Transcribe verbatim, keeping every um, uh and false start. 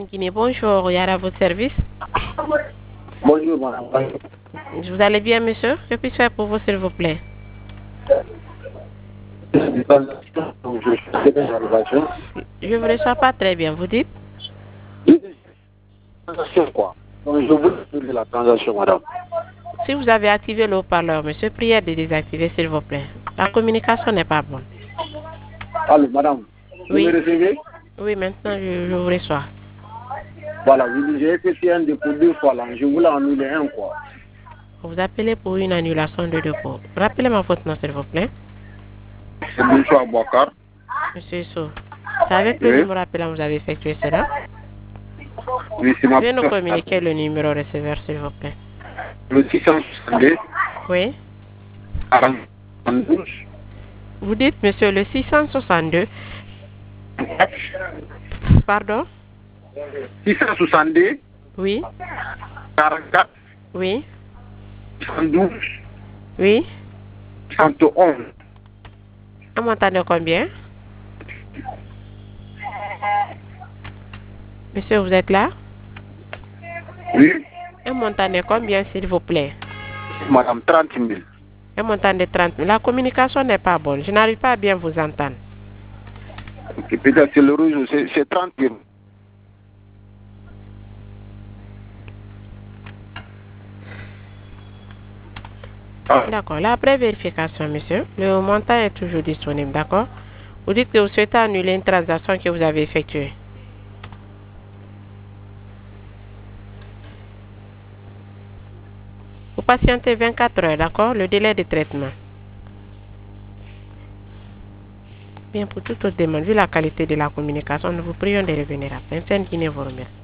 Guinée, bonjour, Yara, à votre service. Bonjour, madame. Vous allez bien, monsieur? Que puis-je faire pour vous, s'il vous plaît? Je Je vous reçois pas très bien, vous dites? quoi. Donc, je voulais faire la transaction, madame. Si vous avez activé le haut-parleur, monsieur, priez de désactiver, s'il vous plaît. La communication n'est pas bonne. Allô, madame. Vous Oui. me recevez? Oui, maintenant, je, je vous reçois. Voilà, vous j'ai effectué un dépôt deux fois là. Je voulais annuler un, quoi. Vous appelez pour une annulation de dépôt. Rappelez-moi votre nom, s'il vous plaît. C'est Bouchoua Bouakar. Monsieur Sou. C'est avec le Oui. numéro appelant que vous avez effectué cela? Oui, c'est ma Veuillez nous communiquer le numéro receveur, s'il vous plaît. Le six cent soixante-deux, Oui. quarante-douze. Vous dites, monsieur, le six cent soixante-deux. Pardon? six cent soixante-deux, Oui. quarante-quatre, Oui. soixante-douze, Oui. soixante et onze. Un montant de combien? Monsieur, vous êtes là? Oui. Un montant de combien, s'il vous plaît? Madame, trente mille. Un montant de trente mille. La communication n'est pas bonne. Je n'arrive pas à bien vous entendre. Et peut-être c'est le rouge, c'est trente mille. Ah. D'accord. La pré-vérification, monsieur, le montant est toujours disponible, d'accord? Vous dites que vous souhaitez annuler une transaction que vous avez effectuée. Vous patientez vingt-quatre heures, d'accord? Le délai de traitement. Bien, pour toute autre demande, vu la qualité de la communication, nous vous prions de revenir après. Guinée vous remercie.